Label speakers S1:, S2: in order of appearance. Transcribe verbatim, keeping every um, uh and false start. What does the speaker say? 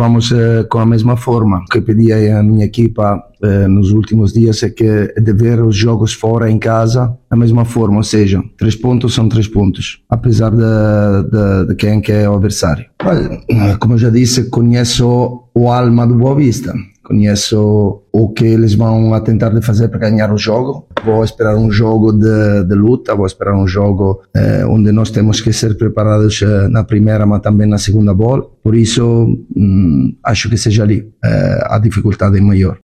S1: vamos uh, com a mesma forma. O que eu pedi à minha equipa uh, nos últimos dias é que é de ver os jogos fora em casa da mesma forma, ou seja, três pontos são três pontos, apesar de, de, de quem que é o adversário. Mas, como eu já disse, conheço o alma do Boa Vista, conheço o que eles vão a tentar de fazer para ganhar o jogo. Vou esperar um jogo de, de luta, vou esperar um jogo eh, onde nós temos que ser preparados eh, na primeira, mas também na segunda bola. Por isso, hum, acho que seja ali eh, a dificuldade maior.